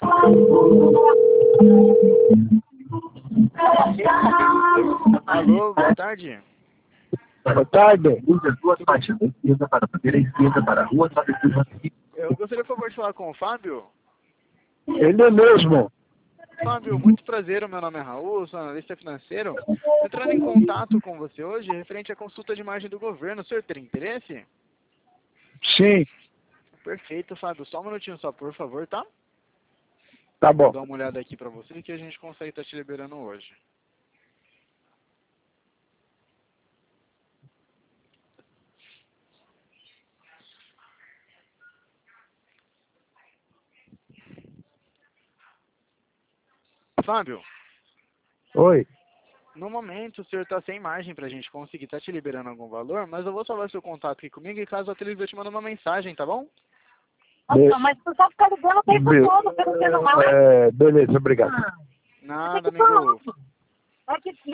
Alô, boa tarde. Boa tarde. Use as duas faixas da esquerda para fazer a esquerda para a rua Travessura. Eu gostaria, por favor, de falar com o Fábio. Ele mesmo. Fábio, muito prazer, o meu nome é Raul, sou analista financeiro. Entrando em contato com você hoje, referente à consulta de imagem do governo, o senhor tem interesse? Sim, Perfeito, Fábio. Só um minutinho só, por favor, tá? tá Vou bom. dar uma olhada aqui pra você que a gente consegue estar te liberando hoje. Fábio, Oi. no momento o senhor está sem margem pra gente conseguir estar te liberando algum valor, mas eu vou salvar seu contato aqui comigo e caso a Televisa te manda uma mensagem, tá bom? Be- Mas tu só ficar ligando o tempo be- todo, você não vai. beleza, obrigado. Nada, amigo. É que